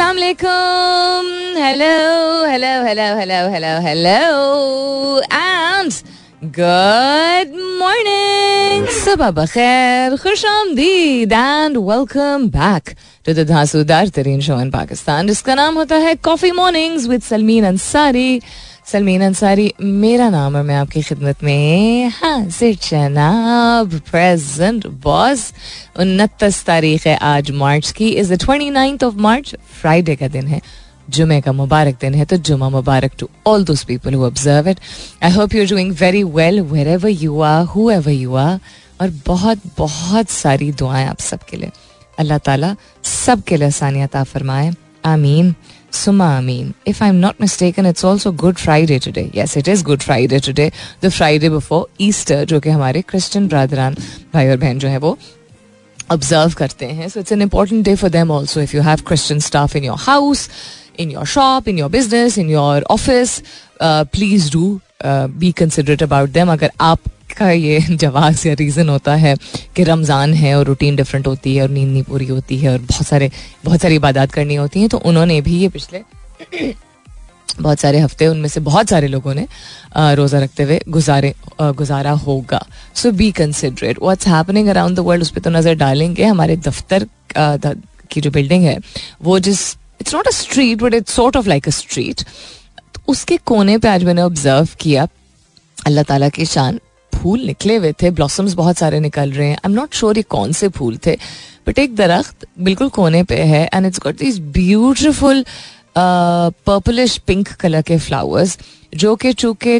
अस्सलाम वालेकुम. Hello and good morning. सुबह बखैर, खुशामदीद and welcome back to the धांसूदार तरीन शो इन पाकिस्तान, जिसका नाम होता है coffee mornings with Salmeen Ansari. Salmeen Ansari मेरा नाम है, मैं आपकी खिदमत में हाजिर जनाब. Present boss. 29 तारीख है आज मार्च की. Is the 29th of March. Friday का दिन है, जुमे का मुबारक दिन है. तो जुमा मुबारक to all those people who observe it. I hope you are doing very well wherever you are, whoever you are. और बहुत बहुत सारी दुआएं आप सबके लिए. अल्लाह ताला सबके लिए आसानियां अता फरमाए. आमीन Summa Ameen. If I'm not mistaken, it's also Good Friday today. Yes, it is Good Friday today. The Friday before Easter, जो कि हमारे क्रिश्चियन ब्रादरान भाई और बहन जो है वो observe करते हैं. So it's an important day for them also. If you have Christian staff in your house, in your shop, in your business, in your office, please do be considerate about them. अगर आपका ये जवाब या reason होता है कि रमज़ान है और रूटीन डिफरेंट होती है और नींद नहीं पूरी होती है और बहुत सारी इबादत करनी होती हैं, तो उन्होंने भी ये पिछले बहुत सारे हफ्ते, उनमें से बहुत सारे लोगों ने रोज़ा रखते हुए गुजारा होगा. So be considerate what's happening around the world. उस पर तो नज़र डालेंगे. हमारे दफ्तर की जो बिल्डिंग है वो it's not a street but it's sort of like a street. उसके कोने पे आज मैंने ऑब्जर्व किया, अल्लाह ताला की शान, फूल निकले हुए थे. ब्लॉसम्स बहुत सारे निकल रहे हैं. आई एम नॉट श्योर ये कौन से फूल थे, बट एक दरख्त बिल्कुल कोने पे है and it's got these beautiful purplish pink colour के फ्लावर्स, जो कि चूंकि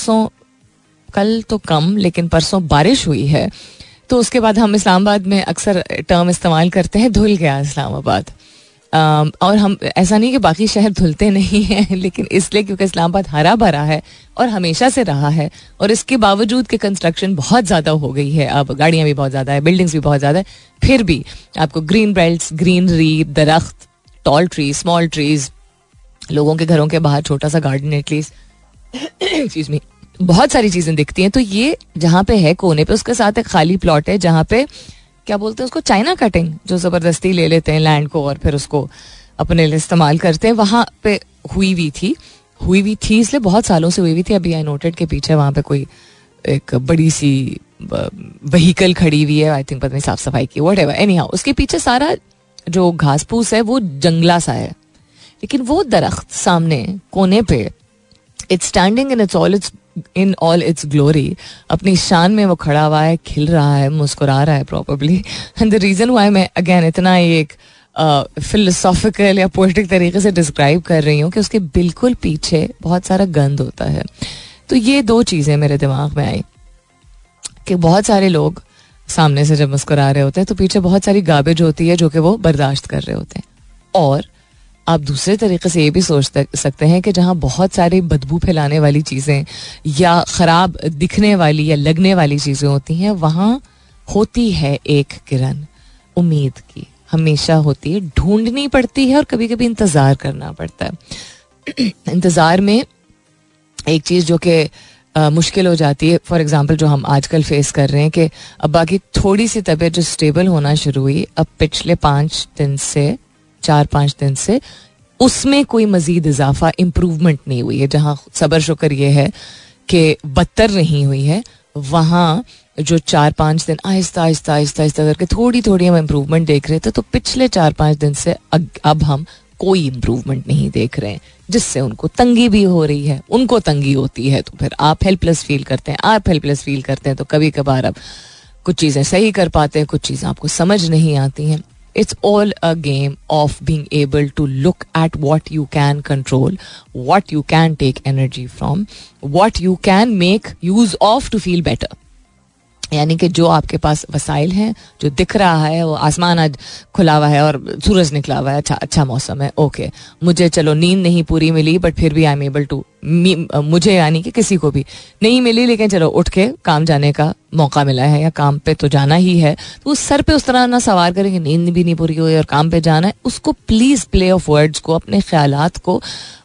कल तो कम लेकिन परसों बारिश हुई है, तो उसके बाद हम इस्लामाबाद में अक्सर टर्म इस्तेमाल करते हैं धुल गया इस्लामाबाद. और हम ऐसा नहीं कि बाकी शहर धुलते नहीं हैं, लेकिन इसलिए क्योंकि इस्लामाबाद हरा भरा है और हमेशा से रहा है, और इसके बावजूद कि कंस्ट्रक्शन बहुत ज़्यादा हो गई है, अब गाड़ियाँ भी बहुत ज़्यादा है, बिल्डिंग्स भी बहुत ज़्यादा है, फिर भी आपको ग्रीन बेल्ट्स, ग्रीनरी, दरख्त, टॉल ट्रीज, स्मॉल ट्रीज, लोगों के घरों के बाहर छोटा सा गार्डन एटलीस्ट, एक्सक्यूज मी, बहुत सारी चीज़ें दिखती हैं. तो ये जहाँ पे है कोने पे, उसके साथ एक खाली प्लॉट है जहाँ पे क्या बोलते हैं उसको, चाइना कटिंग, जो ज़बरदस्ती ले लेते हैं लैंड को और फिर उसको अपने लिए इस्तेमाल करते हैं. वहाँ पे हुई हुई थी इसलिए बहुत सालों से हुई हुई थी. अभी आई नोटेड के पीछे वहाँ पे कोई एक बड़ी सी व्हीकल खड़ी हुई है, आई थिंक पता नहीं साफ सफाई की, व्हाटएवर. एनीहाउ उसके पीछे सारा जो घास फूस है वो जंगला सा है, लेकिन वो दरख्त सामने कोने पे, it's standing in all its glory, अपनी शान में वो खड़ा हुआ है, खिल रहा है, मुस्कुरा रहा है probably. And the reason why मैं अगेन इतना एक फिलोसॉफिकल या पोएटिक तरीके से डिस्क्राइब कर रही हूँ कि उसके बिल्कुल पीछे बहुत सारा गंद होता है. तो ये दो चीज़ें मेरे दिमाग में आई कि बहुत सारे लोग सामने से जब मुस्कुरा रहे होते हैं तो पीछे बहुत सारी गार्बेज होती है जो कि वो बर्दाश्त कर रहे होते हैं. और आप दूसरे तरीके से ये भी सोच सकते हैं कि जहाँ बहुत सारी बदबू फैलाने वाली चीज़ें या ख़राब दिखने वाली या लगने वाली चीज़ें होती हैं, वहाँ होती है एक किरण उम्मीद की, हमेशा होती है, ढूंढनी पड़ती है और कभी कभी इंतज़ार करना पड़ता है. इंतज़ार में एक चीज़ जो कि मुश्किल हो जाती है, फॉर एग्ज़ाम्पल जो हम आजकल फेस कर रहे हैं कि अब बाकी थोड़ी सी तबीयत जो स्टेबल होना शुरू हुई, अब पिछले 4-5 दिन से उसमें कोई मजीद इजाफा, इम्प्रूवमेंट नहीं हुई है. जहाँ सबर शुक्र ये है कि बदतर नहीं हुई है, वहाँ जो 4-5 दिन आहिस्ता आहिस्ता आहिस्ता आहिस्ता करके थोड़ी हम इम्प्रूवमेंट देख रहे थे, तो पिछले 4-5 दिन से अब हम कोई इम्प्रूवमेंट नहीं देख रहे हैं, जिससे उनको तंगी भी हो रही है. उनको तंगी होती है तो फिर आप हेल्पलेस फील करते हैं, तो कभी कभार आप कुछ चीज़ें सही कर पाते हैं, कुछ चीज़ें आपको समझ नहीं आती हैं. It's all a game of being able to look at what you can control, what you can take energy from, what you can make use of to feel better. यानी कि जो आपके पास वसाइल हैं, जो दिख रहा है, वो आसमान आज खुला हुआ है और सूरज निकला हुआ है, अच्छा मौसम है, ओके, मुझे चलो नींद नहीं पूरी मिली बट फिर भी आई एम एबल टू, मुझे यानी कि किसी को भी नहीं मिली लेकिन चलो उठ के काम जाने का मौका मिला है या काम पे तो जाना ही है, तो उस सर पे उस तरह ना सवार करेंगे नींद भी नहीं पूरी हुई और काम पे जाना है. उसको प्लीज प्ले ऑफ वर्ड्स को, अपने ख्यालात को,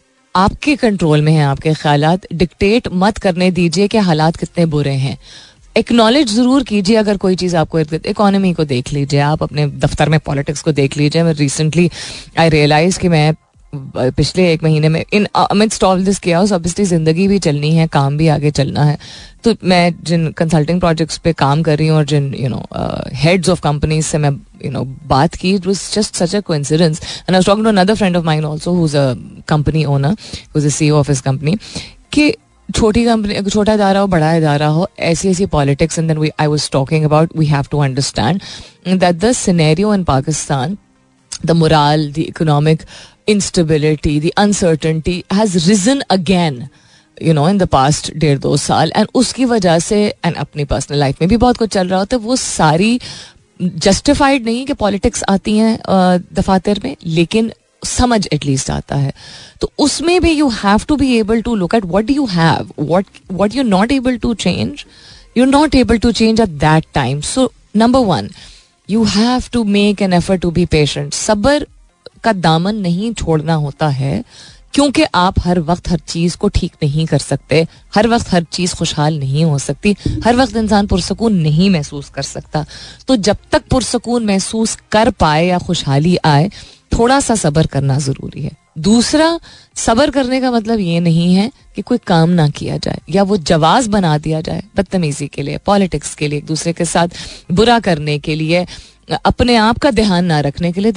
आपके कंट्रोल में है आपके ख्यालात, डिक्टेट मत करने दीजिए कि हालात कितने बुरे हैं. एक्नॉलेज ज़रूर कीजिए अगर कोई चीज़ आपको इकोनॉमी को देख लीजिए, आप अपने दफ्तर में पॉलिटिक्स को देख लीजिए. मैं रिसेंटली आई रियलाइज कि मैं पिछले 1 महीने में in amidst all this chaos obviously ज़िंदगी भी चलनी है, काम भी आगे चलना है. तो मैं जिन कंसल्टिंग प्रोजेक्ट्स पे काम कर रही हूँ और जिन हेड्स ऑफ कंपनीज से मैं बात की, it was just such a coincidence. And I was talking to another friend of mine also who is a company owner, who is a CEO of his company, कि छोटी company, छोटा इदारा हो बड़ा इदारा हो, ऐसी ऐसी politics. And then I was talking about we have to understand that the scenario in Pakistan, the morale, the economic instability, the uncertainty has risen again, in the past 1.5-2 साल. एंड उसकी वजह से, एंड अपनी पर्सनल लाइफ में भी बहुत कुछ चल रहा होता है, वो सारी जस्टिफाइड नहीं कि पॉलिटिक्स आती हैं दफातर में, लेकिन समझ एटलीस्ट आता है. तो उसमें भी you have to be able to look at what do you have, what you not able to change, you're not able to change at that time. So number 1, you have to make an effort to be patient. सब्र का दामन नहीं छोड़ना होता है, क्योंकि आप हर वक्त हर चीज को ठीक नहीं कर सकते, हर वक्त हर चीज खुशहाल नहीं हो सकती, हर वक्त इंसान पुरसकून नहीं महसूस कर सकता. तो जब तक पुरसकून महसूस कर पाए या खुशहाली आए, थोड़ा सा सब्र करना जरूरी है. दूसरा, सब्र करने का मतलब ये नहीं है कि कोई काम ना किया जाए या वो जवाज बना दिया जाए बदतमीजी के लिए, पॉलिटिक्स के लिए, एक दूसरे के साथ बुरा करने के लिए, अपने आप का ध्यान ना रखने के लिए.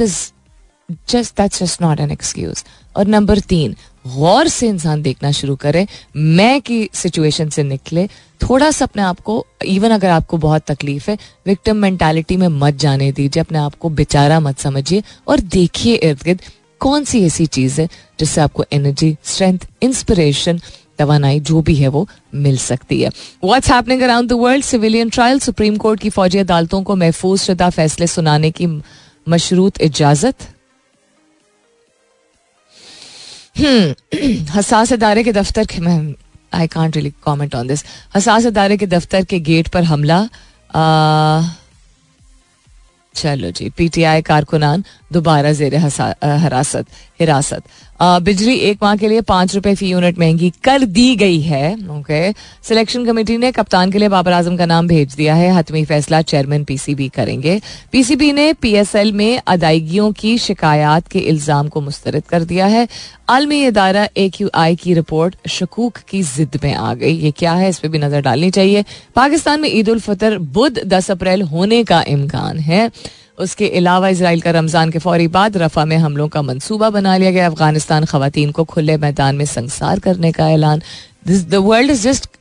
that's just not an excuse. और नंबर 3, गौर से इंसान देखना शुरू करे, मैं की सिचुएशन से निकले, थोड़ा सा अपने आप को, इवन अगर आपको बहुत तकलीफ है, विक्टिम मेंटालिटी में मत जाने दीजिए, अपने आप को बेचारा मत समझिए और देखिए इर्द गिर्द कौन सी ऐसी चीज है जिससे आपको एनर्जी, स्ट्रेंथ, इंस्पिरेशन, तवानाई जो भी है वो मिल सकती है. What's happening around the world? Civilian trial, supreme court की फौजी अदालतों को महफूज शुदा फैसले सुनाने की मशरूत इजाजत. हसास इदारे के दफ्तर के, मैं I can't really comment on this. हसास इदारे के दफ्तर के गेट पर हमला. चलो जी, पीटीआई कारकुनान दोबारा जेर हिरासत. बिजली 1 माह के लिए 5 रुपए फी यूनिट महंगी कर दी गई है. ओके. सिलेक्शन कमेटी ने कप्तान के लिए बाबर आजम का नाम भेज दिया है. हतमी फैसला चेयरमैन पीसीबी करेंगे. पीसीबी ने पीएसएल में अदायगियों की शिकायत के इल्जाम को मुस्तरद कर दिया है. आलमी इदारा AQI की रिपोर्ट शकूक की जिद में आ गई. ये क्या है, इस पर भी नजर डालनी चाहिए. पाकिस्तान में ईद उल फितर बुध 10 अप्रैल होने का इम्कान है. उसके अलावा इसराइल का रमजान के फौरी बाद रफा में हमलों का मंसूबा बना लिया गया. अफगानिस्तान खवातीन को खुले मैदान में संसार करने का ऐलान. The world is just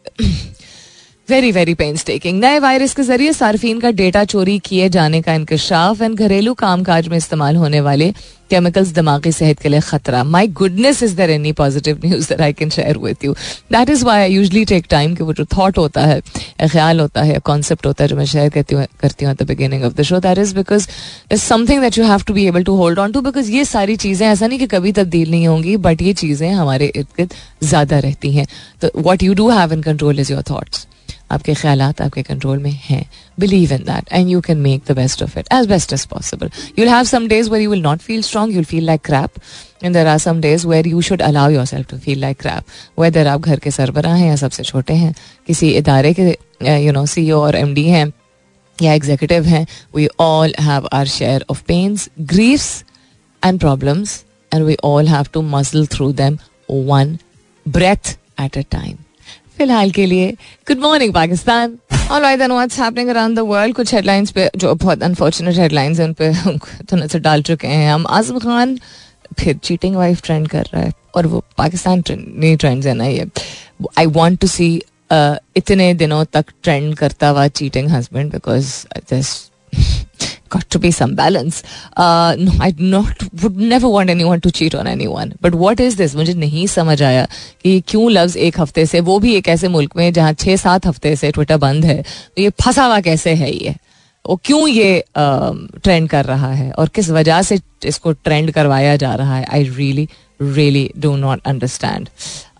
very very painstaking. नए वायरस के जरिए सार्फिन का डेटा चोरी किए जाने का इंकशाफ एंड घरेलू कामकाज में इस्तेमाल होने वाले केमिकल्स दिमागी सेहत के लिए खतरा. My goodness, is there any positive news that I can share with you? That is why I usually take time कि वो जो थॉट होता है, ख्याल होता है, कॉन्सेप्ट होता है जो मैं शेयर करती हूँ at the beginning of the show, that is because is something that you have to be able to hold on to. Because ये सारी चीजें ऐसा नहीं कि कभी तब्दील नहीं होंगी, बट ये चीजें हमारे इर्द गिर्द ज्यादा रहती हैं. तो what you do have in control is your thoughts. आपके ख्यालात आपके कंट्रोल में हैं. Believe in that and you can make the best of it as best as possible. You will have some days where you will not feel strong, you will feel like crap, and there are some days where you should allow yourself to feel like crap. Whether आप घर के सरबराह हैं या सबसे छोटे हैं, किसी इदारे के CEO और MD हैं या एग्जीक्यूटिव हैं, we all have our share of pains, griefs and problems, and we all have to muscle through them one breath at a time. फिलहाल के लिए good morning Pakistan. Alright then, what's happening around the world. कुछ headlines पे जो बहुत unfortunate headlines हैं उन पे तो नजर डाल चुके हैं हम. आजम खान फिर चीटिंग वाइफ ट्रेंड कर रहा है, और वो पाकिस्तान नई ट्रेंड्स है ना ये. आई वांट टू सी इतने दिनों तक ट्रेंड करता हुआ cheating husband, because this got to be some balance. No, I would never want anyone to cheat on anyone. But what is this? मुझे नहीं समझ आया कि क्यों लफ्ज 1 हफ्ते से, वो भी एक ऐसे मुल्क में जहाँ 6-7 हफ्ते से ट्विटर बंद है, तो ये फंसा हुआ कैसे है ये, और क्यों ये ट्रेंड कर रहा है, और किस वजह से इसको ट्रेंड करवाया जा रहा है. I really do not understand.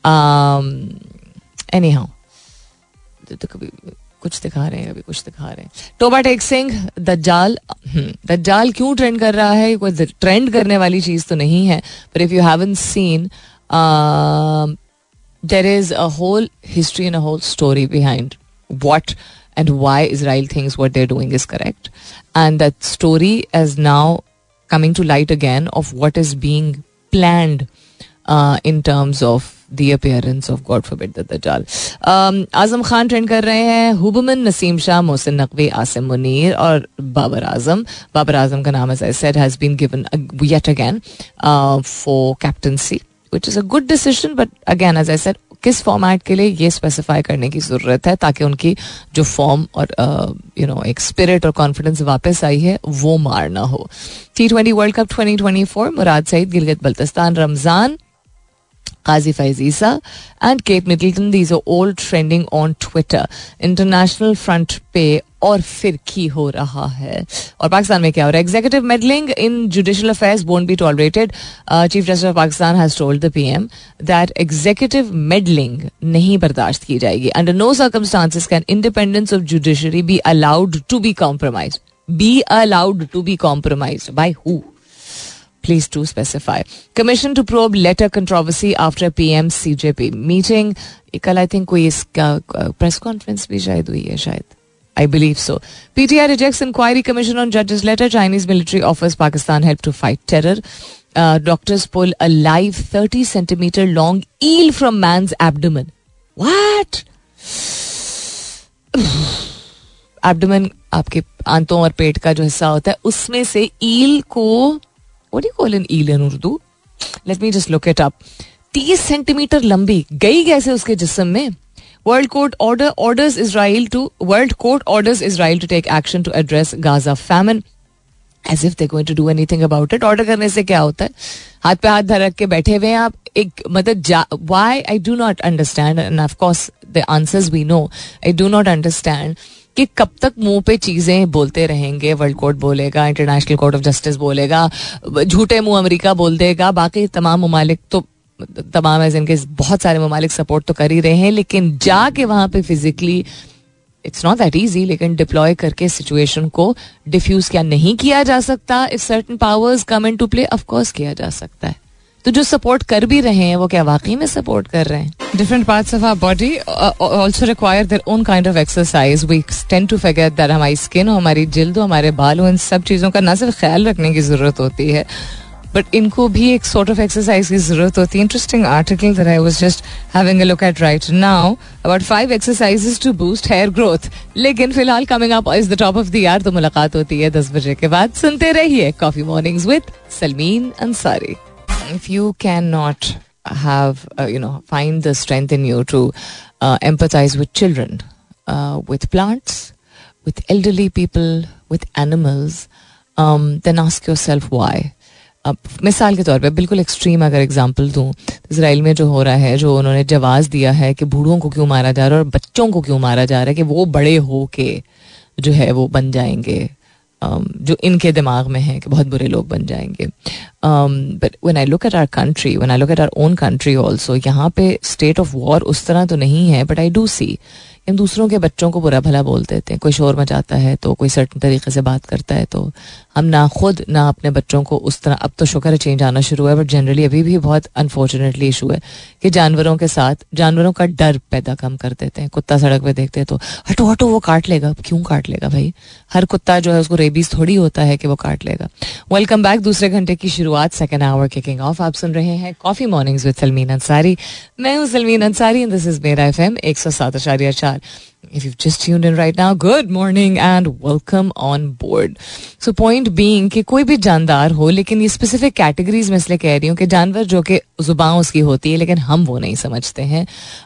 Anyhow, तो कभी कुछ दिखा रहे हैं, अभी कुछ दिखा रहे हैं. टोबा टेक सिंह, दज्जाल क्यों ट्रेंड कर रहा है? कोई ट्रेंड करने वाली चीज तो नहीं है, पर if you haven't seen, there is a whole history and a whole story behind what and why Israel thinks what they're doing is correct. And that story is now coming to light again of what is being planned in terms of the appearance of, God forbid, the Dajjal. Azam Khan trend कर रहे हैं, हुबमन, नसीम शाह, मोहसिन नकवी, आसिम मुनीर और बाबर आजम. बाबर आजम का नाम, as I said, has been given yet again for captaincy, which is a good decision, but again, as I said, किस format के लिए ये स्पेसिफाई करने की ज़रूरत है ताकि उनकी जो फॉर्म और एक स्पिरिट और कॉन्फिडेंस वापस आई है वो मार ना हो. T20 world cup 2024, Murad Saeed, Gilgit Baltistan, Ramzan, Qazi Faiz Isa and Kate Middleton, these are all trending on Twitter. International front पे और फिर की हो रहा है. और पाकिस्तान में क्या हो रहा है? Executive meddling in judicial affairs won't be tolerated. Chief Justice of Pakistan has told the PM that executive meddling नहीं बर्दाश्त की जाएगी. Under no circumstances can independence of judiciary be allowed to be compromised. Be allowed to be compromised. By who? Please to specify. Commission to probe letter controversy after PM CJP meeting. कल I think कोई इसका press conference भी शायद हुई है शायद. I believe so. PTI rejects inquiry commission on judge's letter. Chinese military offers Pakistan help to fight terror. Doctors pull a live 30 centimeter long eel from man's abdomen. What? Abdomen आपके आंतों और पेट का जो हिस्सा होता है उसमें से ईल को, what do you call an eel in Urdu? Let me just look it up. 30 centimetre लंबी गई कैसे उसके जिस्म में? World Court orders Israel to take action to address Gaza famine. As if they're going to do anything about it. Order करने से क्या होता है? हाथ पे हाथ धर रख के बैठे हुए हैं आप. एक मतलब why I do not understand, and of course the answers we know. I do not understand कि कब तक मुंह पे चीजें बोलते रहेंगे. वर्ल्ड कोर्ट बोलेगा, इंटरनेशनल कोर्ट ऑफ जस्टिस बोलेगा, झूठे मुंह अमेरिका बोल देगा, बाकी तमाम ममालिक तो तमाम ऐसे इनके बहुत सारे ममालिक सपोर्ट तो कर ही रहे हैं, लेकिन जाके वहां पे physically it's not that easy. लेकिन डिप्लॉय करके सिचुएशन को डिफ्यूज क्या नहीं किया जा सकता? If certain powers come into play, of course किया जा सकता है. तो जो सपोर्ट कर भी रहे हैं वो क्या वाकई में सपोर्ट कर रहे हैं? Different parts of our body also require their own kind of exercise. We tend to forget that हमारी स्किन हो, हमारी जिल्द हो, हमारे बाल हो, इन सब चीज़ों का ना सिर्फ ख्याल रखने की ज़रूरत होती है, बट इनको भी एक sort of exercise की ज़रूरत होती है. Interesting article that I was just having a look at right now about 5 exercises to boost hair growth. लेकिन फिलहाल coming up is the top of the hour, तो मुलाकात होती है 10 बजे के बाद. सुनते रहिए Coffee Mornings with Salmeen Ansari. If you cannot have, find the strength in you to empathize with children, with plants, with elderly people, with animals, then ask yourself why. मिसाल के तौर पे बिल्कुल एक्सट्रीम अगर एग्जांपल दूं, Israel में जो हो रहा है, जो उन्होंने जवाब दिया है कि बूढ़ों को क्यों मारा जा रहा है और बच्चों को क्यों मारा जा रहा है कि वो बड़े हो के जो है वो बन जाएंगे, जो इनके दिमाग में है कि बहुत बुरे लोग बन जाएंगे. But when I look at our country, when I look at our own country also, यहाँ पे स्टेट ऑफ वॉर उस तरह तो नहीं है, बट आई डू सी हम दूसरों के बच्चों को बुरा भला बोल देते हैं. कोई शोर मचाता है तो, कोई सर्टन तरीके से बात करता है तो हम ना खुद ना अपने बच्चों को उस तरह, अब तो शुक्र है चेंज आना शुरू है, बट जनरली अभी भी बहुत अनफॉर्चुनेटली इशू है कि जानवरों के साथ जानवरों का डर पैदा कम कर देते हैं. कुत्ता सड़क पे देखते हैं तो हटो हटो वो काट लेगा. क्यों काट लेगा भाई? हर कुत्ता जो है उसको रेबीज थोड़ी होता है कि वो काट लेगा. Welcome back. दूसरे घंटे की शुरुआत, सेकेंड आवर किकिंग ऑफ. आप सुन रहे हैं coffee mornings with Salmeen Ansari. मैं हूं Salmeen Ansari and this is Mera FM 107.4. If you've just tuned in right now, good morning and welcome on board. So point being कि कोई भी जानदार हो, लेकिन ये स्पेसिफिक कैटेगरीज में इसलिए कह रही हूँ कि जानवर जो कि जुबान उसकी होती है लेकिन हम वो नहीं समझते हैं.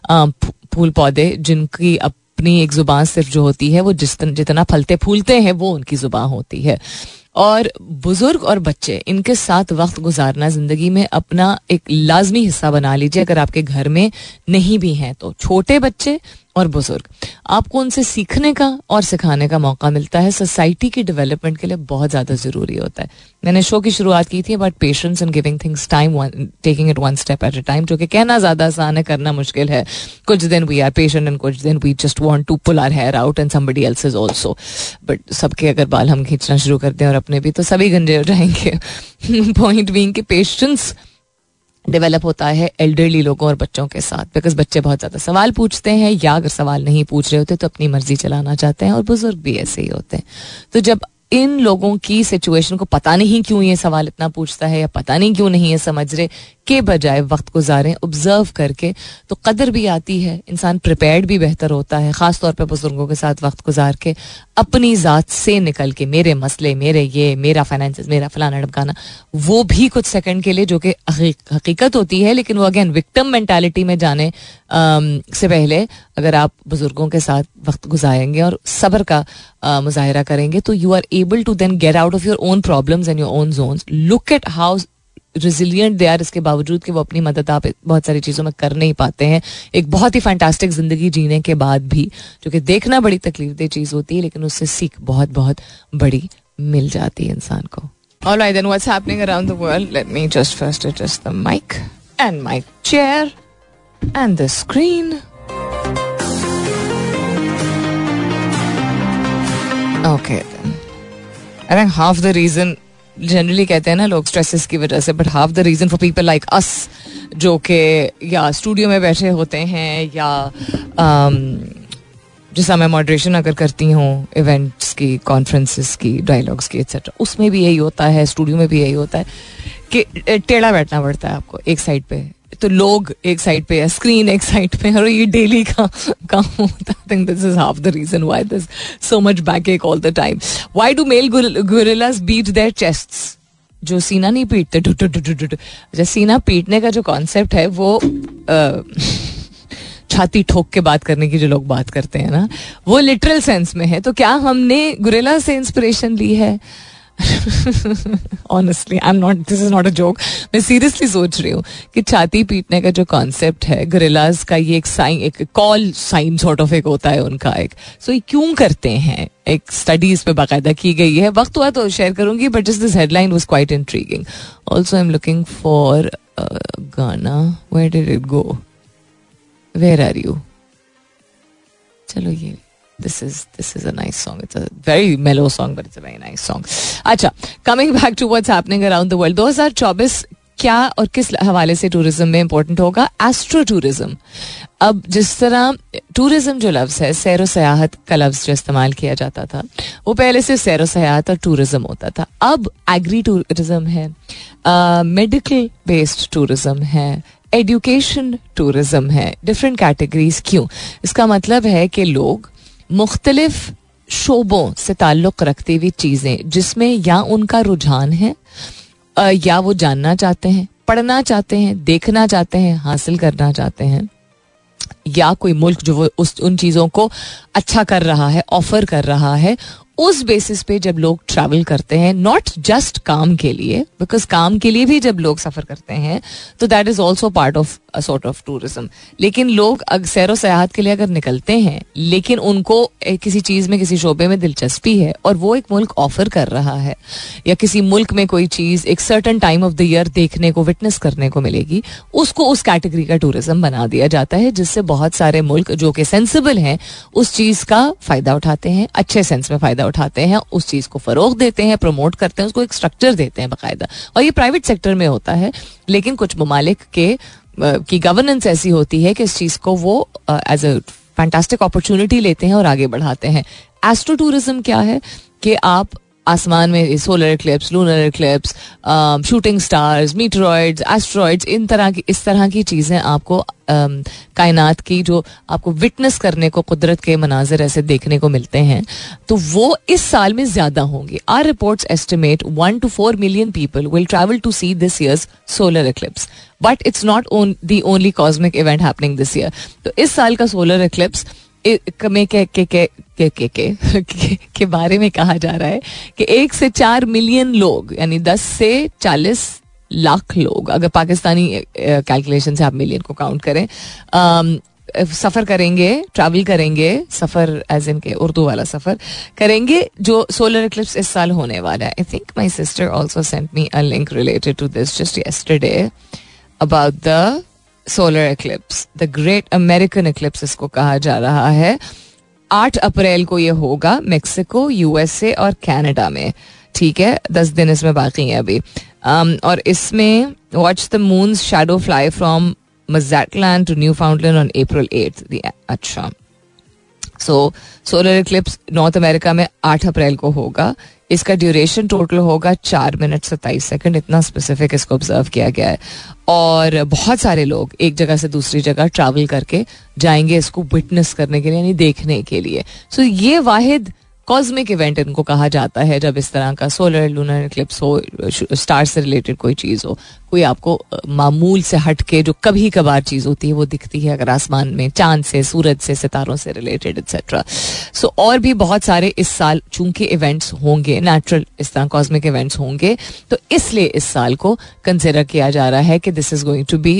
फूल पौधे जिनकी अपनी एक जुबान सिर्फ जो होती है वो जितना फलते फूलते हैं वो उनकी जुबान होती है. और बुजुर्ग और बच्चे, इनके साथ वक्त गुजारना जिंदगी में अपना एक लाजमी हिस्सा बना लीजिए. अगर आपके घर में नहीं भी हैं तो छोटे बच्चे और बुजुर्ग, आपको उनसे सीखने का और सिखाने का मौका मिलता है. सोसाइटी की डेवलपमेंट के लिए बहुत ज़्यादा ज़रूरी होता है. मैंने शो की शुरुआत की थी about patience and giving things time, taking it one step at a time, जो कि कहना ज़्यादा आसान है, करना मुश्किल है. कुछ दिन वी आर पेशेंट एंड कुछ दिन we just want to pull our hair out and somebody else is also. But सबके अगर बाल हम खींचना शुरू कर दें और अपने भी, तो सभी गंजे हो जाएंगे. पॉइंट बीइंग कि पेशेंस डेवलप होता है एल्डरली लोगों और बच्चों के साथ, बिकॉज बच्चे बहुत ज़्यादा सवाल पूछते हैं, या अगर सवाल नहीं पूछ रहे होते तो अपनी मर्जी चलाना चाहते हैं, और बुजुर्ग भी ऐसे ही होते हैं. तो जब इन लोगों की सिचुएशन को पता नहीं क्यों ये सवाल इतना पूछता है, या पता नहीं क्यों नहीं ये समझ रहे, के बजाय वक्त गुजारें ऑब्जर्व करके, तो कदर भी आती है, इंसान प्रिपेयर्ड भी बेहतर होता है. ख़ास तौर पे बुजुर्गों के साथ वक्त गुजार के अपनी ज़ात से निकल के, मेरे मसले, मेरा फाइनेंस, मेरा फलाना ढमकाना, वो भी कुछ सेकंड के लिए, जो कि हकीकत होती है, लेकिन वो अगेन विक्टिम मेंटालिटी में जाने से पहले अगर आप बुजुर्गों के साथ वक्त गुजारेंगे और सब्र का मुजाहिरा करेंगे, तो you are able to then get out of your own problems and your own zones. Look at how resilient they are, इसके बावजूद कि वो अपनी मदद आप बहुत सारी चीज़ों में कर नहीं पाते हैं, एक बहुत ही फैंटास्टिक जिंदगी जीने के बाद भी, जो कि देखना बड़ी तकलीफदेह चीज़ होती है, लेकिन उससे सीख बहुत बहुत बड़ी मिल जाती है इंसान को. Alright, then what's happening around the world? Let me just first adjust the mic and my chair and the screen. Okay, then. I think half the reason, generally कहते हैं ना लोग स्ट्रेसेस की वजह से, but half the reason for people like us, जो कि या स्टूडियो में बैठे होते हैं, या जैसा मैं मॉडरेशन अगर करती हूँ इवेंट्स की, कॉन्फ्रेंसेस की, डायलॉग्स की एक्सेट्रा, उसमें भी यही होता है, स्टूडियो में भी यही होता है कि टेढ़ा बैठना पड़ता है आपको एक साइड पे, तो लोग एक साइड पे, स्क्रीन एक साइड पे, और ये डेली का काम होता है. I think this is half the reason why this so much backache all the time. Why do male gorillas beat their chests? जो सीना नहीं पीटते, अच्छा, सीना पीटने का जो कॉन्सेप्ट है वो छाती ठोक के बात करने की जो लोग बात करते हैं ना, वो लिटरल सेंस में है. तो क्या हमने गोरिल्ला से इंस्पिरेशन ली है? Honestly, this is not a joke. मैं सीरियसली सोच रही हूँ कि छाती पीटने का जो कॉन्सेप्ट है गोरिल्लास का, ये एक साइन, एक कॉल साइन सॉर्ट ऑफ एक होता है उनका एक. सो ये क्यों करते हैं, एक स्टडीज पे बाकायदा की गई है. वक्त हुआ तो शेयर करूंगी, but just this headline was quite intriguing. Also I am looking for गाना. Where did it go? Where are you? चलो, ये This is a nice song. It's a very mellow song, but it's a very nice song. अच्छा, coming back to what's happening around the world. 2024 क्या और किस हवाले से tourism में important होगा? Astro tourism. अब जिस तरह टूरिज्म जो लफ्ज़ है, सैर व सयाहत का लफ्ज़ जो इस्तेमाल किया जाता था, वो पहले से सैर व सयाहत और टूरिज्म होता था. अब एग्री टूरिज्म है, मेडिकल बेस्ड टूरिज्म है, एजुकेशन टूरिज्म है. Different categories. क्यों? इसका मतलब है कि लोग मुख्तलिफ शोबों से ताल्लुक़ रखती हुई चीज़ें, जिसमें या उनका रुझान है, या वो जानना चाहते हैं, पढ़ना चाहते हैं, देखना चाहते हैं, हासिल करना चाहते हैं, या कोई मुल्क जो वो उन चीज़ों को अच्छा कर रहा है, ऑफर कर रहा है, उस बेसिस पे जब लोग ट्रैवल करते हैं, नॉट जस्ट काम के लिए, बिकॉज काम के लिए भी जब लोग सफ़र करते हैं तो that is also part of a sort of tourism. लेकिन लोग सैर व सयाहत के लिए अगर निकलते हैं, लेकिन उनको किसी चीज़ में, किसी शोबे में दिलचस्पी है, और वो एक मुल्क ऑफर कर रहा है, या किसी मुल्क में कोई चीज़ एक certain time of the year देखने को, विटनेस करने को मिलेगी, उसको उस कैटेगरी का टूरिज्म बना दिया जाता है, जिससे बहुत सारे मुल्क जो कि सेंसिबल हैं उस चीज़ का फ़ायदा उठाते हैं, अच्छे सेंस में फ़ायदा उठाते हैं, उस चीज़ को फ़रोग़ देते हैं, प्रमोट करते हैं, उसको एक स्ट्रक्चर देते हैं बाकायदा. और ये प्राइवेट सेक्टर में होता है, लेकिन कुछ ममालिक की गवर्नेंस ऐसी होती है कि इस चीज़ को वो एज अ फैंटास्टिक अपॉर्चुनिटी लेते हैं और आगे बढ़ाते हैं. एस्ट्रो टूरिज्म क्या है कि आप आसमान में solar eclipse, lunar eclipse, shooting stars, meteoroids, asteroids, इस तरह की चीज़ें आपको कायनात की जो आपको विटनेस करने को, कुदरत के मनाजिर ऐसे देखने को मिलते हैं, तो वो इस साल में ज़्यादा होंगे. Our reports estimate 1 to 4 million people will travel to see this year's solar eclipse. But it's not the only cosmic event happening this year. तो इस साल का सोलर इक्लिप्स में के बारे में कहा जा रहा है कि 1 से 4 मिलियन लोग, यानी 10 से 40 लाख लोग, अगर पाकिस्तानी कैलकुलेशन से आप मिलियन को काउंट करें, सफ़र करेंगे, ट्रैवल करेंगे, सफ़र एज इन के उर्दू वाला सफ़र करेंगे, जो सोलर इक्लिप्स इस साल होने वाला है. I think my sister also sent me a link related to this just yesterday about the solar eclipse, the great American eclipse इसको कहा जा रहा है. 8 अप्रैल को ये होगा मेक्सिको, यूएसए और कनाडा में. ठीक है, 10 दिन इसमें बाकी हैं अभी. और इसमें watch the moon's shadow fly from Mazatlan to Newfoundland on April 8th. अच्छा, so solar eclipse North America में 8 अप्रैल को होगा. इसका ड्यूरेशन टोटल होगा 4 मिनट 27 सेकंड. इतना स्पेसिफिक इसको ऑब्जर्व किया गया है. और बहुत सारे लोग एक जगह से दूसरी जगह ट्रैवल करके जाएंगे इसको विटनेस करने के लिए, यानी देखने के लिए. सो ये वाहिद कॉस्मिक इवेंट इनको कहा जाता है जब इस तरह का सोलर लूनर इक्लिप्स हो, स्टार से रिलेटेड कोई चीज़ हो, कोई आपको मामूल से हट के जो कभी कभार चीज़ होती है वो दिखती है अगर आसमान में, चांद से, सूरज से, सितारों से रिलेटेड एक्सेट्रा. सो और भी बहुत सारे इस साल चूंकि इवेंट्स होंगे, नेचुरल इस तरह कॉस्मिक इवेंट्स होंगे, तो इसलिए इस साल को कंसिडर किया जा रहा है कि this is going to be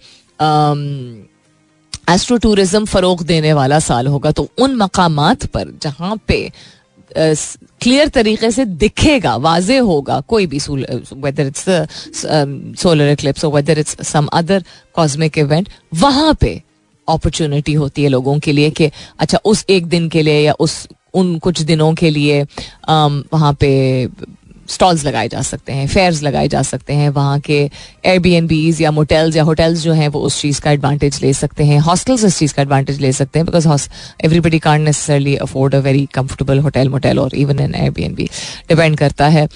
astro tourism फरोग देने वाला साल होगा. तो उन मकामात पर जहाँ पे क्लियर तरीके से दिखेगा, वाजे होगा कोई भी, वेदर इट्स सोलर इक्लिप्स और whether it's some other cosmic event, वहाँ पे अपॉर्चुनिटी होती है लोगों के लिए कि अच्छा उस एक दिन के लिए या उन कुछ दिनों के लिए वहाँ पे स्टॉल्स लगाए जा सकते हैं, फेयर्स लगाए जा सकते हैं, वहाँ के एयरबीएनबीज या मोटेल्स या होटल्स जो हैं वो उस चीज़ का एडवांटेज ले सकते हैं, हॉस्टल्स इस चीज़ का एडवांटेज ले सकते हैं, because everybody can't necessarily afford a very comfortable hotel motel और इवन एन एयरबीएनबी. डिपेंड करता है.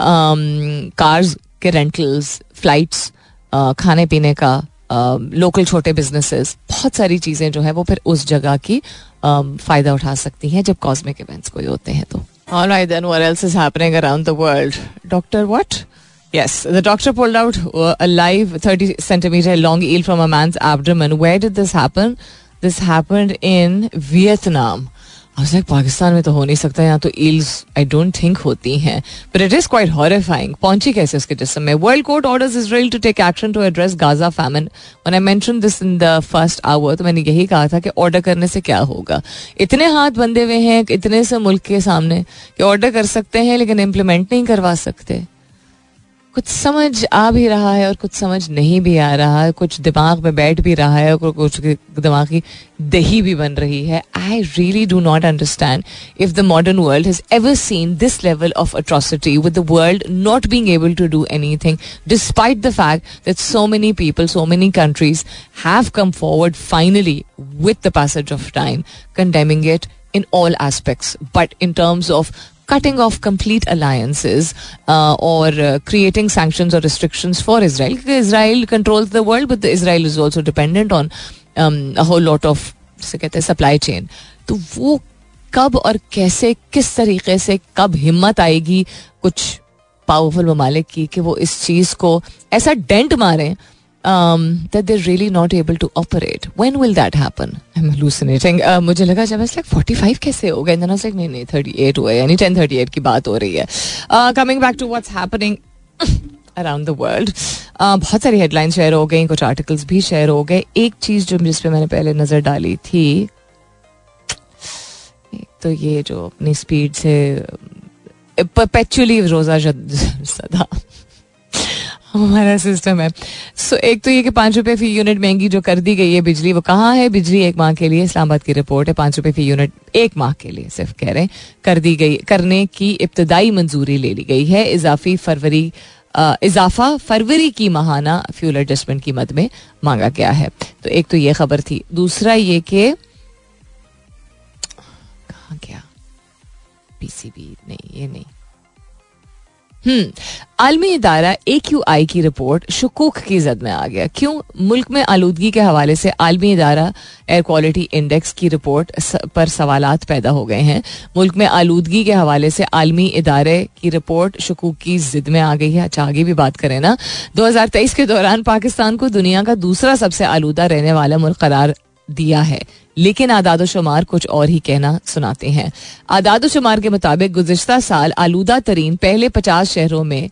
कार्स के रेंटल्स, फ्लाइट्स, खाने पीने का, लोकल छोटे बिजनेसेस, बहुत सारी चीज़ें जो है वो फिर उस जगह की फ़ायदा उठा सकती हैं जब कॉस्मिक इवेंट्स कोई होते हैं. तो all right, then what else is happening around the world? Doctor what? Yes, the doctor pulled out a live 30 centimeter long eel from a man's abdomen. Where did this happen? This happened in Vietnam. I was like, Pakistan में तो हो नहीं सकता, यहाँ तो eels I don't think होती हैं, but it is quite horrifying. पहुंची कैसे उसके जिस्म में? World court orders Israel to take action to address Gaza famine. When I mention this in the first hour, तो मैंने यही कहा था कि ऑर्डर करने से क्या होगा. इतने हाथ बंधे हुए हैं इतने से मुल्क के सामने कि ऑर्डर कर सकते हैं लेकिन इम्प्लीमेंट नहीं करवा सकते. कुछ समझ आ भी रहा है और कुछ समझ नहीं भी आ रहा है, कुछ दिमाग में बैठ भी रहा है और कुछ दिमाग की दही भी बन रही है. I really do not understand if the modern world has ever seen this level of atrocity with the world not being able to do anything despite the fact that so many people, so many countries have come forward finally with the passage of time condemning it in all aspects. But in terms of cutting off complete alliances or creating sanctions or restrictions for Israel, because Israel controls the world, but Israel is also dependent on a whole lot of supply chain. तो वो कब और कैसे, किस तरीके से, कब हिम्मत आएगी कुछ पावरफुल ममालिक की कि वो इस चीज़ को ऐसा डेंट मारें that they're really not able to operate. When will that happen? I'm hallucinating. मुझे लगा जब it's like 45 कैसे हो गए, then I was like नहीं 38 हुआ है, यानी 10:38 की बात हो रही है. Coming back to what's happening around the world, बहुत सारी हेडलाइंस शेयर हो गई, कुछ आर्टिकल्स भी शेयर हो गए. एक चीज़ जो जिस पे मैंने पहले नज़र डाली थी, तो ये जो अपनी स्पीड से perpetually रोज़ा सदा हमारा सिस्टम है. सो एक तो ये कि 5 रुपए फी यूनिट महंगी जो कर दी गई है बिजली, वो कहाँ है? बिजली एक माह के लिए, इस्लामाबाद की रिपोर्ट है, 5 रुपए फी यूनिट एक माह के लिए सिर्फ कह रहे हैं कर दी गई, करने की इब्तदाई मंजूरी ले ली गई है. इजाफा फरवरी की माहाना फ्यूल एडजस्टमेंट कीमत में मांगा गया है. तो एक तो ये खबर थी. दूसरा ये कि कहाँ गया, पीसीबी नहीं, ये नहीं, आलमी इदारा AQI की रिपोर्ट शुकूक की जद में आ गया. क्यों? मुल्क में आलूदगी के हवाले से आलमी इदारा एयर क्वालिटी इंडेक्स की रिपोर्ट पर सवालात पैदा हो गए हैं. मुल्क में आलूदगी के हवाले से आलमी इदारे की रिपोर्ट शुकूक की जिद में आ गई है. अच्छा, आगे भी बात करें ना. 2023 के दौरान पाकिस्तान को दुनिया का दूसरा सबसे आलूदा रहने वाला मुल्क करार दिया है, लेकिन आदाद शुमार कुछ और ही कहना सुनाते हैं. आदाद शुमार के मुताबिक गुज़िश्ता साल आलूदा तरीन पहले 50 शहरों में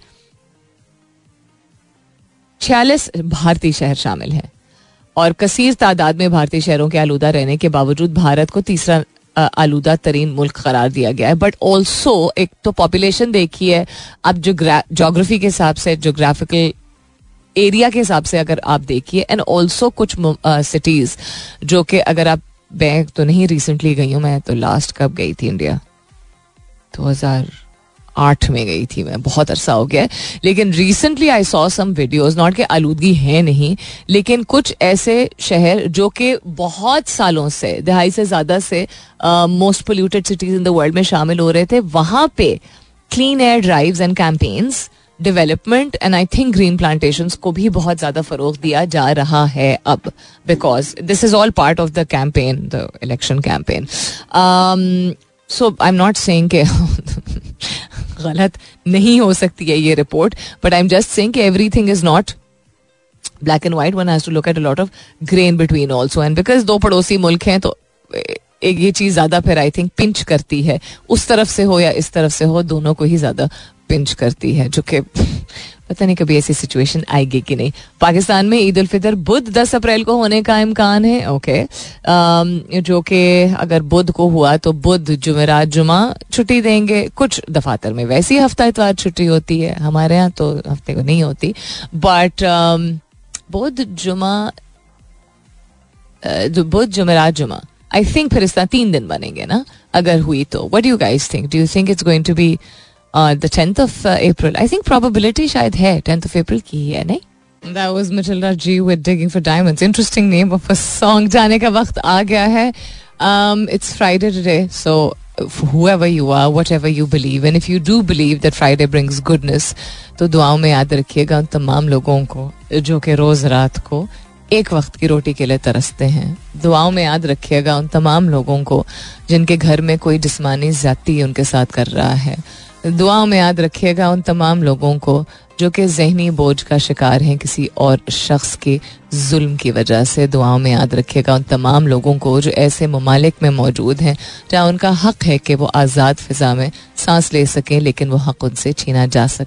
46 भारतीय शहर शामिल हैं और कसीर तादाद में भारतीय शहरों के आलूदा रहने के बावजूद भारत को तीसरा आलूदा तरीन मुल्क करार दिया गया है. बट ऑल्सो एक तो पॉपुलेशन देखिए, अब जोग्राफी के हिसाब से, जोग्राफिकल एरिया के हिसाब से अगर आप देखिए, एंड ऑल्सो कुछ सिटीज जो कि अगर आप, मैं तो नहीं रिसेंटली गई हूँ, मैं तो लास्ट कब गई थी इंडिया, 2008 2008 में गई थी मैं, बहुत अरसा हो गया है. लेकिन recently I saw some videos, not कि आलूदगी है नहीं, लेकिन कुछ ऐसे शहर जो कि बहुत सालों से, दहाई से ज़्यादा से most polluted cities in the world में शामिल हो रहे थे. वहाँ पे clean air drives and campaigns, development and I think green plantations को भी बहुत ज़्यादा फ़रोग दिया जा रहा है अब, because this is all part of the campaign, the election campaign. So I am not saying कि गलत नहीं हो सकती है ये रिपोर्ट, but I am just saying कि everything is not black and white. One has to look at a lot of grain between also, and because दो पड़ोसी मुल्क हैं तो एक ये चीज़ ज़्यादा फिर आई थिंक पिंच करती है, उस तरफ से हो या इस तरफ से हो, दोनों को ही ज़्यादा पिंच करती है, जो कि पता नहीं कभी ऐसी सिचुएशन आएगी कि नहीं. पाकिस्तान में ईद उल फितर बुध 10 अप्रैल को होने का इम्कान है. ओके, जो कि अगर बुध को हुआ तो बुध जुमेरात जुमा छुट्टी देंगे. कुछ दफातर में वैसी हफ्ता इतवार छुट्टी होती है, हमारे यहाँ तो हफ्ते को नहीं होती. बट बुध जुमेरात जुमा आई थिंक फिर इस तरह 3 दिन बनेंगे ना अगर हुई तो. What do you guys think? Do you think it's going to be the 10th of April? I think probability शायद है 10th of April की है, नहीं? That was Matilda G with Digging for Diamonds. Interesting name of a song. जाने का वक्त आ गया है. It's Friday today, so whoever you are, whatever you believe, and if you do believe that Friday brings goodness, तो दुआओं में याद रखिएगा उन तमाम लोगों को जो कि रोज़ रात को एक वक्त की रोटी के लिए तरसते हैं. दुआओं में याद रखिएगा उन तमाम लोगों को जिनके घर में कोई जिस्मानी ज़्यादती उनके साथ कर रहा है. दुआओं में याद रखिएगा उन तमाम लोगों को जो कि ज़हनी बोझ का शिकार हैं किसी और शख्स के जुल्म की वजह से. दुआओं में याद रखिएगा उन तमाम लोगों को जो ऐसे ममालिक में मौजूद हैं जहाँ उनका हक़ है कि वो आज़ाद फ़िज़ा में सांस ले सकें, लेकिन वो हक़ उनसे छीना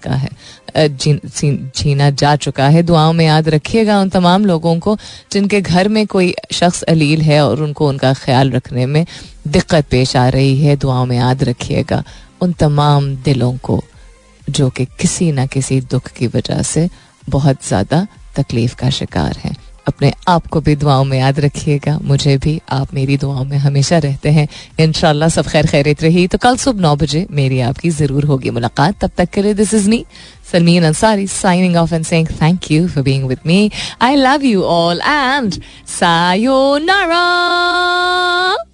जा चुका है. दुआओं में याद रखिएगा उन तमाम लोगों को जिनके घर में कोई शख्स अलील है और उनको उनका ख्याल रखने में दिक्कत पेश आ रही है. दुआओं में याद रखिएगा उन तमाम दिलों को जो कि किसी ना किसी दुख की वजह से बहुत ज़्यादा तकलीफ़ का शिकार हैं. अपने आप को भी दुआओं में याद रखिएगा, मुझे भी. आप मेरी दुआओं में हमेशा रहते हैं. इंशाल्लाह सब खैर खैरियत रही तो कल सुबह 9 बजे मेरी आपकी ज़रूर होगी मुलाकात. तब तक के लिए this is me Salmeen Ansari signing off and saying thank you for being with me. I love you all and sayonara.